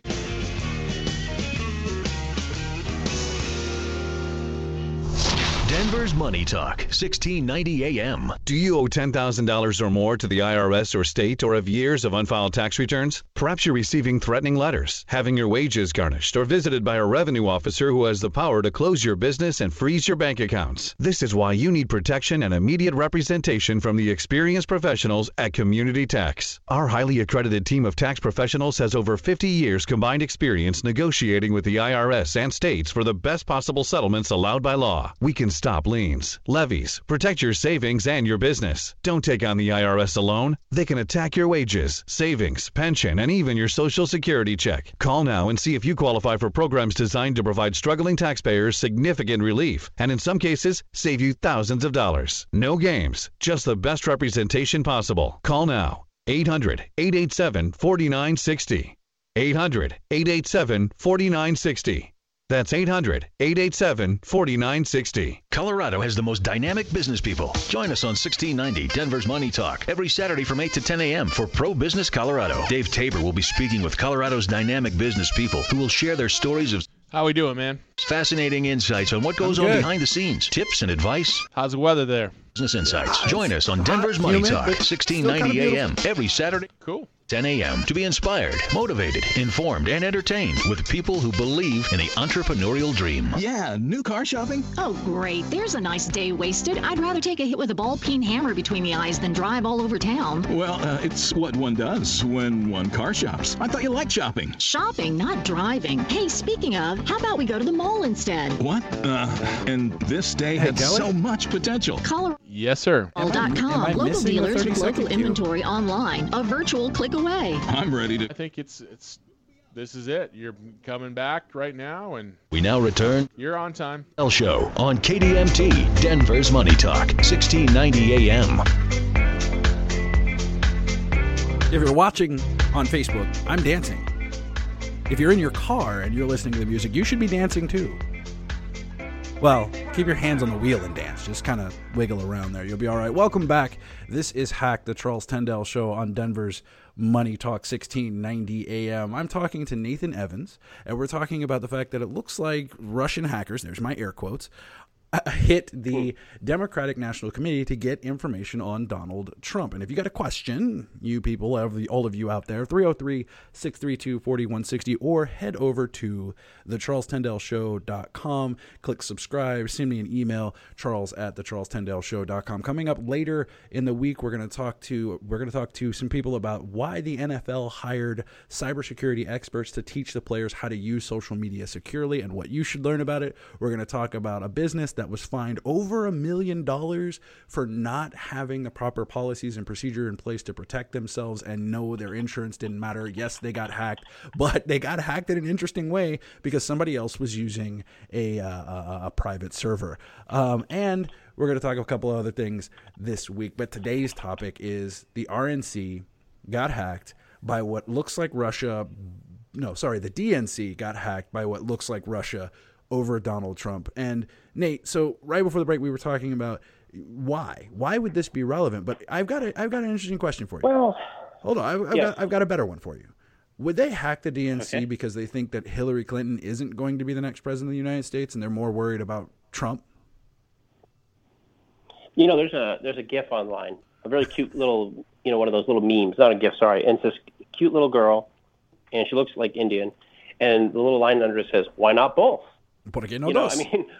Denver's Money Talk, sixteen ninety A M. Do you owe ten thousand dollars or more to the I R S or state, or have years of unfiled tax returns? Perhaps you're receiving threatening letters, having your wages garnished, or visited by a revenue officer who has the power to close your business and freeze your bank accounts. This is why you need protection and immediate representation from the experienced professionals at Community Tax. Our highly accredited team of tax professionals has over fifty years combined experience negotiating with the I R S and states for the best possible settlements allowed by law. We can stop liens, levies, protect your savings and your business. Don't take on the I R S alone. They can attack your wages, savings, pension, and even your Social Security check. Call now and see if you qualify for programs designed to provide struggling taxpayers significant relief, and in some cases, save you thousands of dollars. No games, just the best representation possible. Call now. eight hundred, eight eight seven, four nine six zero. eight hundred, eight eight seven, four nine six zero. That's eight hundred, eight eight seven, four nine six zero. Colorado has the most dynamic business people. Join us on sixteen ninety Denver's Money Talk every Saturday from eight to ten a.m. for Pro Business Colorado. Dave Tabor will be speaking with Colorado's dynamic business people who will share their stories of How we doing, man? fascinating insights on what goes I'm on good. behind the scenes, tips and advice. How's the weather there? Business insights. Join us on Denver's Money humid, Talk, but sixteen still kinda ninety a.m. beautiful. every Saturday. Cool. ten a.m. to be inspired, motivated, informed, and entertained with people who believe in the entrepreneurial dream. Yeah, new car shopping? Oh, great. There's a nice day wasted. I'd rather take a hit with a ball-peen hammer between the eyes than drive all over town. Well, uh, it's what one does when one car shops. I thought you liked shopping. Shopping, not driving. Hey, speaking of, how about we go to the mall instead? What? Uh, and this day Hey, had Kelly? so much potential. Colorado Yes, sir. dot com. Local missing the dealers thirty with local second queue? inventory online. A virtual click away. I'm ready to. I think it's it's. This is it. You're coming back right now, and We now return you're on time. L Show on K D M T, Denver's Money Talk, sixteen ninety A M. If you're watching on Facebook, I'm dancing. If you're in your car and you're listening to the music, you should be dancing too. Well, keep your hands on the wheel and dance. Just kind of wiggle around there. You'll be all right. Welcome back. This is Hack, the Charles Tendell Show on Denver's Money Talk, sixteen ninety A M. I'm talking to Nathan Evans, and we're talking about the fact that it looks like Russian hackers, there's my air quotes, hit the Democratic National Committee to get information on Donald Trump. And if you got a question, you people, all of you out there, three oh three, six three two, four one six zero, or head over to the charles tendell show dot com, click subscribe, send me an email, charles at the charles tendell show dot com. Coming up later in the week, we're going to talk to we're going to talk to some people about why the N F L hired cybersecurity experts to teach the players how to use social media securely and what you should learn about it. We're going to talk about a business that was fined over a million dollars for not having the proper policies and procedure in place to protect themselves, and no, their insurance didn't matter. Yes, they got hacked, but they got hacked in an interesting way because somebody else was using a, uh, a, a private server. Um, and we're going to talk a couple of other things this week, but today's topic is the R N C got hacked by what looks like Russia. No, sorry, the D N C got hacked by what looks like Russia over Donald Trump. And Nate, so right before the break, we were talking about why. Why would this be relevant? But I've got a, I've got an interesting question for you. Well, hold on, I've, I've, yes. got, I've got a better one for you. Would they hack the D N C Okay. because they think that Hillary Clinton isn't going to be the next president of the United States, and they're more worried about Trump? You know, there's a there's a GIF online, a very cute little, you know, one of those little memes, not a GIF, sorry. And it's this cute little girl, and she looks like Indian, and the little line under it says, "Why not both?" Porque no you know, dos. I mean,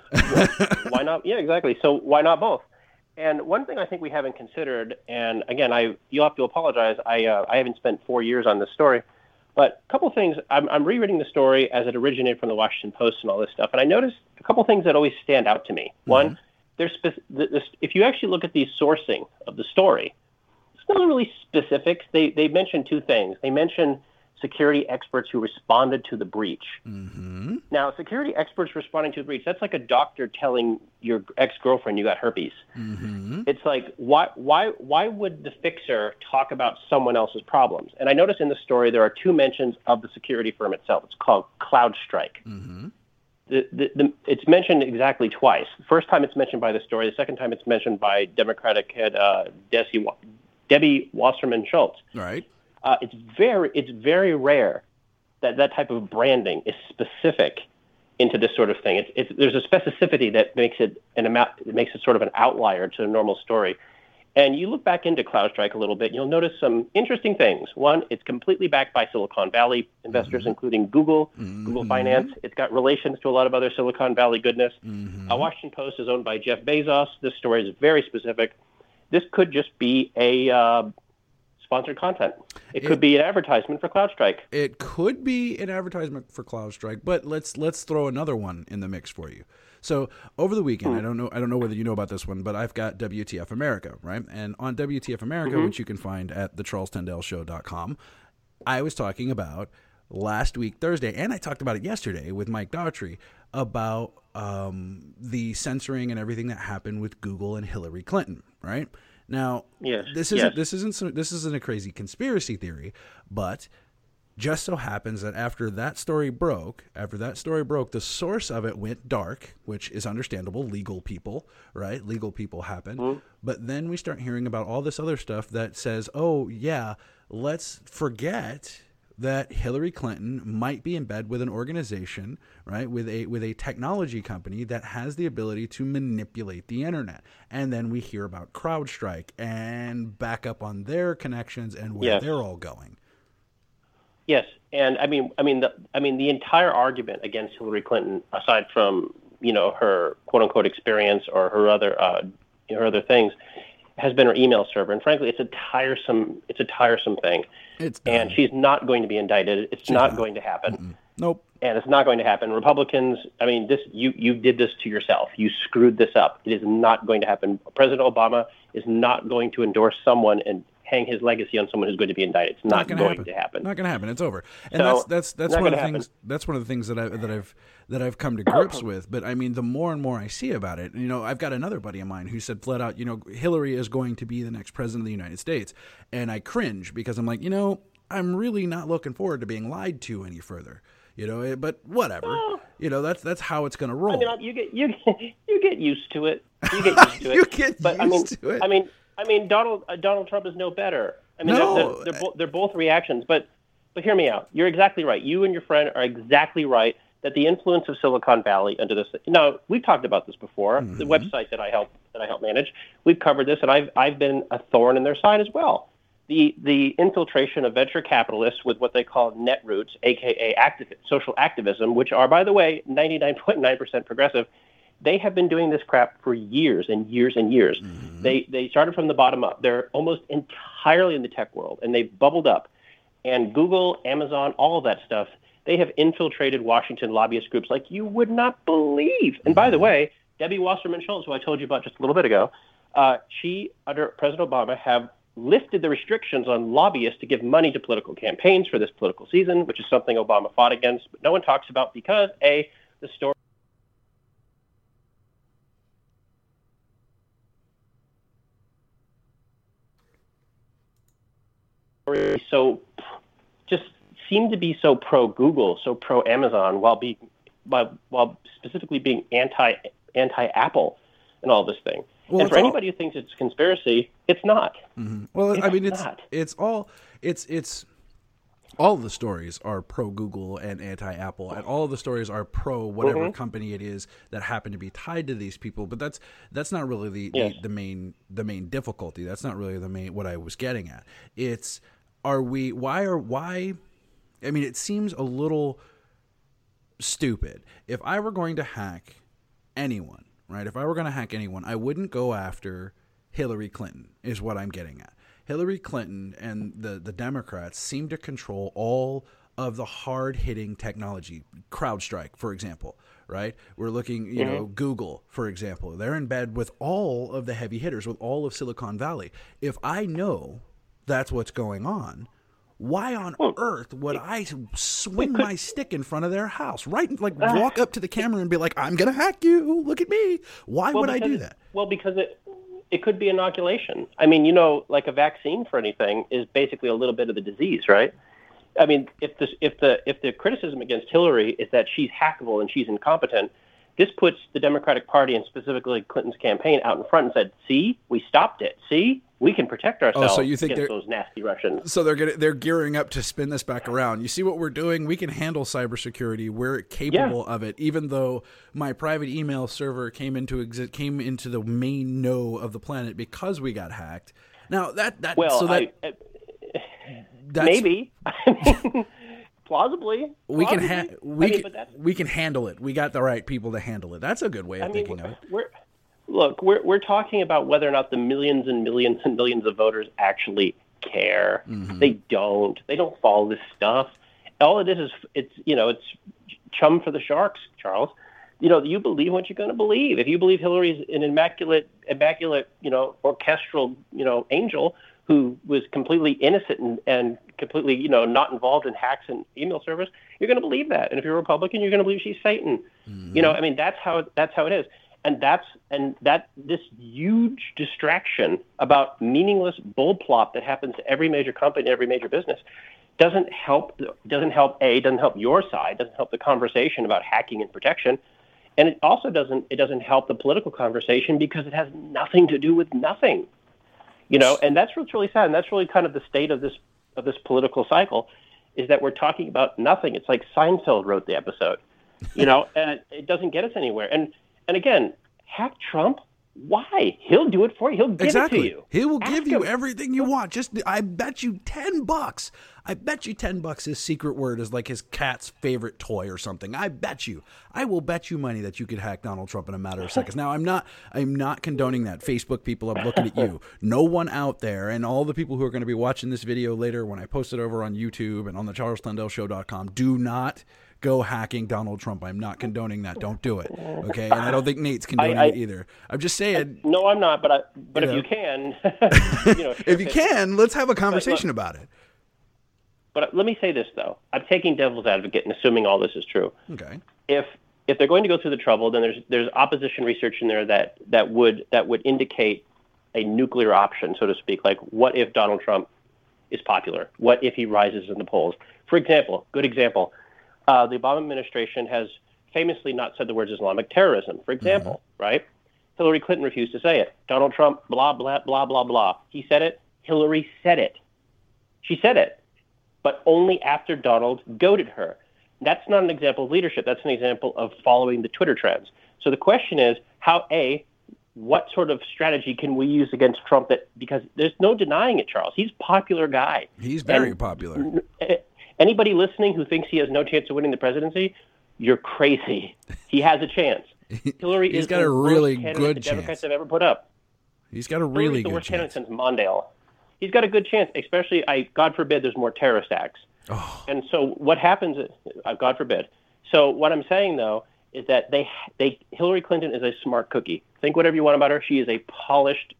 why not? Yeah, exactly. So why not both? And one thing I think we haven't considered, and again, I you'll have to apologize. I uh, I haven't spent four years on this story, but a couple things. I'm, I'm rereading the story as it originated from the Washington Post and all this stuff, and I noticed a couple things that always stand out to me. Mm-hmm. One, there's spec- the, the, if you actually look at the sourcing of the story, it's not really specific. They they mention two things. They mention security experts who responded to the breach. Mm-hmm. Now, security experts responding to the breach, that's like a doctor telling your ex-girlfriend you got herpes. Mm-hmm. It's like, why why, why would the fixer talk about someone else's problems? And I noticed in the story there are two mentions of the security firm itself. It's called CloudStrike. Mm-hmm. The, the, the, it's mentioned exactly twice. The first time it's mentioned by the story. The second time it's mentioned by Democratic head uh, Desi, Debbie Wasserman Schultz. Right. Uh, it's very it's very rare that that type of branding is specific into this sort of thing. It's, it's there's a specificity that makes it an amount that makes it sort of an outlier to a normal story. And you look back into CloudStrike a little bit, and you'll notice some interesting things. One, it's completely backed by Silicon Valley investors, mm-hmm. including Google, mm-hmm. Google Finance. It's got relations to a lot of other Silicon Valley goodness. Mm-hmm. Uh, Washington Post is owned by Jeff Bezos. This story is very specific. This could just be a uh, sponsored content. It could it, be an advertisement for CloudStrike. It could be an advertisement for CloudStrike, but let's let's throw another one in the mix for you. So over the weekend, hmm. I don't know I don't know whether you know about this one, but I've got W T F America, right? And on W T F America, mm-hmm. which you can find at the charles tendell show dot com, I was talking about last week, Thursday, and I talked about it yesterday with Mike Daughtry about um, the censoring and everything that happened with Google and Hillary Clinton, right? Now, yes. this isn't yes. this isn't this isn't a crazy conspiracy theory, but just so happens that after that story broke, after that story broke, the source of it went dark, which is understandable. Legal people, right? Legal people happen. Mm-hmm. But then we start hearing about all this other stuff that says, oh, yeah, let's forget that Hillary Clinton might be in bed with an organization, right, with a with a technology company that has the ability to manipulate the internet. And then we hear about CrowdStrike and back up on their connections and where yes. they're all going. Yes, and I mean, I mean, the, I mean, the entire argument against Hillary Clinton, aside from you know her quote unquote experience or her other uh, her other things, has been her email server, and frankly, it's a tiresome it's a tiresome thing. It's and she's not going to be indicted. It's she's not, not going to happen. Mm-mm. Nope. And it's not going to happen. Republicans, I mean, this you you did this to yourself. You screwed this up. It is not going to happen. President Obama is not going to endorse someone and hang his legacy on someone who's going to be indicted. It's not, not going happen. to happen. Not going to happen. It's over. And so, that's that's that's one of the happen. things. That's one of the things that I that I've that I've come to grips with. But I mean, the more and more I see about it, you know, I've got another buddy of mine who said flat out, you know, Hillary is going to be the next president of the United States, and I cringe because I'm like, you know, I'm really not looking forward to being lied to any further. You know, but whatever. Oh. You know, that's that's how it's going to roll. I mean, you get you you get used to it. You get used to it. you get but, used I mean, to it. I mean, I mean, Donald uh, Donald Trump is no better. I mean, no. they're, they're, they're, bo- they're both reactions. But but hear me out. You're exactly right. You and your friend are exactly right that the influence of Silicon Valley under this. Now, we've talked about this before. Mm-hmm. The website that I help that I help manage, we've covered this, and I've I've been a thorn in their side as well. The the infiltration of venture capitalists with what they call netroots, a k a activ- social activism, which are, by the way, ninety-nine point nine percent progressive, they have been doing this crap for years and years and years. Mm-hmm. They they started from the bottom up. They're almost entirely in the tech world, and they've bubbled up. And Google, Amazon, all of that stuff, they have infiltrated Washington lobbyist groups like you would not believe. And by the way, Debbie Wasserman Schultz, who I told you about just a little bit ago, uh, she, under President Obama, have lifted the restrictions on lobbyists to give money to political campaigns for this political season, which is something Obama fought against, but no one talks about because, A, the story so just seemed to be so pro-Google, so pro-Amazon, while being while, while specifically being anti anti-Apple and all this thing. Well, and for anybody all... who thinks it's conspiracy, it's not. Mm-hmm. Well, it's I mean, it's not. it's all it's it's all of the stories are pro Google and anti Apple, and all of the stories are pro whatever mm-hmm. company it is that happen to be tied to these people. But that's that's not really the, yes. the the main the main difficulty. That's not really the main what I was getting at. It's are we why are why? I mean, it seems a little stupid. If I were going to hack anyone. Right? If I were going to hack anyone, I wouldn't go after Hillary Clinton, is what I'm getting at. Hillary Clinton and the, the Democrats seem to control all of the hard-hitting technology. CrowdStrike, for example, right? We're looking, you mm-hmm. know, Google, for example. They're in bed with all of the heavy hitters, with all of Silicon Valley. If I know that's what's going on, why on well, earth would I swing could, my stick in front of their house? Right? Like uh, walk up to the camera and be like, I'm going to hack you. Look at me. Why well, would I do that? Well, because it it could be inoculation. I mean, you know, like a vaccine for anything is basically a little bit of the disease, right? I mean, if the, if the, if the criticism against Hillary is that she's hackable and she's incompetent, this puts the Democratic Party and specifically Clinton's campaign out in front and said, see, we stopped it. See, we can protect ourselves oh, so you think against those nasty Russians. So they're gonna, they're gearing up to spin this back around. You see what we're doing? We can handle cybersecurity. We're capable yeah. of it, even though my private email server came into exi- came into the main know of the planet because we got hacked. Now, that... that well, so that, I, uh, maybe. Plausibly, we plausibly. can ha- we I mean, can we can handle it. We got the right people to handle it. That's a good way of I mean, thinking of it. We're, look, we're we're talking about whether or not the millions and millions and millions of voters actually care. Mm-hmm. They don't. They don't follow this stuff. All it is is it's you know it's chum for the sharks, Charles. You know you believe what you're going to believe. If you believe Hillary's an immaculate, immaculate, you know, orchestral, you know, angel who was completely innocent and, and completely, you know, not involved in hacks and email servers, you're going to believe that. And if you're a Republican, you're going to believe she's Satan. Mm-hmm. You know, I mean, that's how that's how it is. And that's and that this huge distraction about meaningless bull plop that happens to every major company, every major business, doesn't help. Doesn't help a doesn't help your side. Doesn't help the conversation about hacking and protection, and it also doesn't. It doesn't help the political conversation because it has nothing to do with nothing. You know, and that's what's really sad. And that's really kind of the state of this of this political cycle, is that we're talking about nothing. It's like Seinfeld wrote the episode, you know, and it doesn't get us anywhere. And and again, hack Trump. Why? He'll do it for you. He'll give exactly. it to you. He will Ask give you him. everything you want. Just, I bet you ten bucks. I bet you ten bucks his secret word is like his cat's favorite toy or something. I bet you. I will bet you money that you could hack Donald Trump in a matter of seconds. Now, I'm not I'm not condoning that. Facebook people, I'm looking at you. No one out there, and all the people who are going to be watching this video later when I post it over on YouTube and on the charles tendell show dot com, do not go hacking Donald Trump. I'm not condoning that. Don't do it. Okay? And I don't think Nate's condoning I, I, it either. I'm just saying. I, no, I'm not. But I, but you if know. you can, you know, if you can, let's have a conversation look, about it. But let me say this though. I'm taking devil's advocate and assuming all this is true. Okay. If if they're going to go through the trouble, then there's there's opposition research in there that that would that would indicate a nuclear option, so to speak. Like, what if Donald Trump is popular? What if he rises in the polls? For example, good example. Uh, the Obama administration has famously not said the words Islamic terrorism, for example, mm-hmm. right? Hillary Clinton refused to say it. Donald Trump, blah, blah, blah, blah, blah. He said it. Hillary said it. She said it, but only after Donald goaded her. That's not an example of leadership. That's an example of following the Twitter trends. So the question is, how, A, what sort of strategy can we use against Trump? That because there's no denying it, Charles. He's a popular guy. He's very and, popular. Anybody listening who thinks he has no chance of winning the presidency, you're crazy. He has a chance. Hillary He's is got the a really worst good the Democrats chance. have ever put up. He's got a Hillary's really the good worst chance. candidate since Mondale. He's got a good chance, especially, I God forbid, there's more terrorist acts. Oh. And so what happens, is, uh, God forbid. So what I'm saying, though, is that they they Hillary Clinton is a smart cookie. Think whatever you want about her. She is a polished,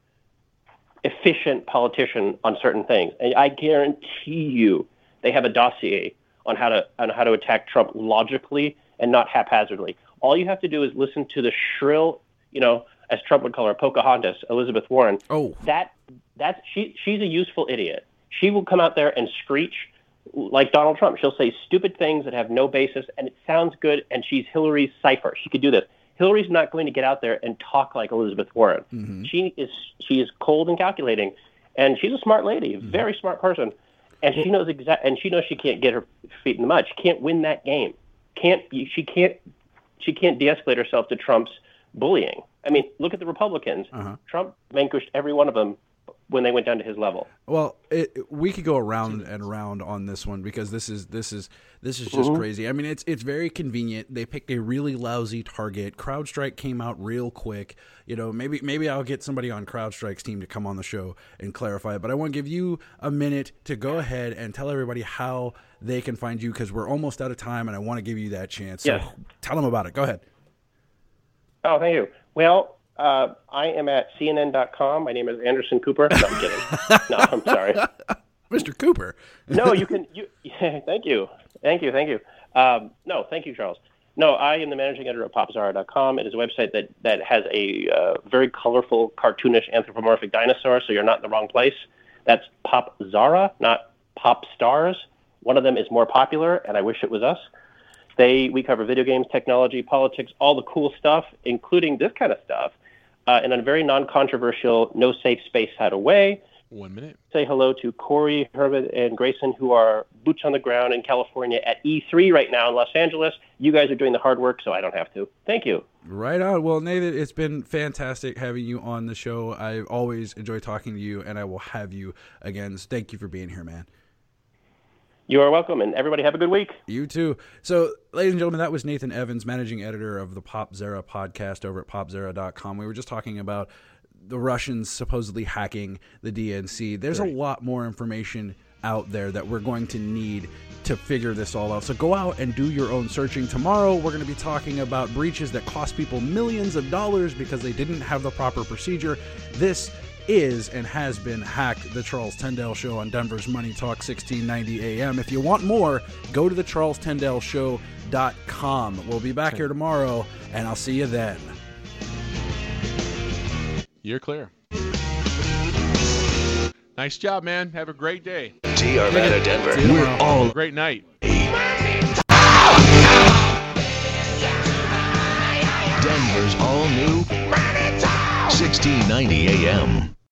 efficient politician on certain things. And I guarantee you they have a dossier on how to on how to attack Trump logically and not haphazardly. All you have to do is listen to the shrill, you know, as Trump would call her, Pocahontas, Elizabeth Warren. Oh, that that's she she's a useful idiot. She will come out there and screech like Donald Trump. She'll say stupid things that have no basis, and it sounds good. And she's Hillary's cipher. She could do this. Hillary's not going to get out there and talk like Elizabeth Warren. Mm-hmm. She is she is cold and calculating, and she's a smart lady, a very smart person. And she knows exact, and she knows she can't get her feet in the mud. She can't win that game. Can't she can't she can't de-escalate herself to Trump's bullying. I mean, look at the Republicans. Uh-huh. Trump vanquished every one of them when they went down to his level. Well, it, it- we could go around and around on this one because this is this is this is just Mhm. crazy. I mean, it's it's very convenient. They picked a really lousy target. CrowdStrike came out real quick. You know, maybe maybe I'll get somebody on CrowdStrike's team to come on the show and clarify it. But I want to give you a minute to go ahead and tell everybody how they can find you because we're almost out of time, and I want to give you that chance. So Yes. tell them about it. Go ahead. Oh, thank you. Well, uh, I am at C N N dot com. My name is Anderson Cooper. No, I'm kidding. No, I'm sorry. Mister Cooper. No, you can. You, yeah, thank you. Thank you. Thank you. Um, no, thank you, Charles. No, I am the managing editor of pop zara dot com. It is a website that, that has a uh, very colorful, cartoonish, anthropomorphic dinosaur, so you're not in the wrong place. That's Pop Zara, not Pop Stars. One of them is more popular, and I wish it was us. They We cover video games, technology, politics, all the cool stuff, including this kind of stuff, uh, in a very non-controversial, no safe space kind of way. One minute. Say hello to Corey, Herbert, and Grayson, who are boots on the ground in California at E three right now in Los Angeles. You guys are doing the hard work, so I don't have to. Thank you. Right on. Well, Nathan, it's been fantastic having you on the show. I always enjoy talking to you, and I will have you again. So thank you for being here, man. You are welcome, and everybody have a good week. You too. So, ladies and gentlemen, that was Nathan Evans, managing editor of the Pop Zara podcast over at pop zara dot com. We were just talking about the Russians supposedly hacking the D N C. There's Right. a lot more information out there that we're going to need to figure this all out. So go out and do your own searching. Tomorrow, we're going to be talking about breaches that cost people millions of dollars because they didn't have the proper procedure. This is and has been Hack, the Charles Tendell Show on Denver's Money Talk sixteen ninety A M. If you want more, go to the charles tendell show dot com. We'll be back here tomorrow, and I'll see you then. You're clear. Nice job, man. Have a great day. T Arvada Denver. We're all Great night. Denver's all new sixteen ninety A M.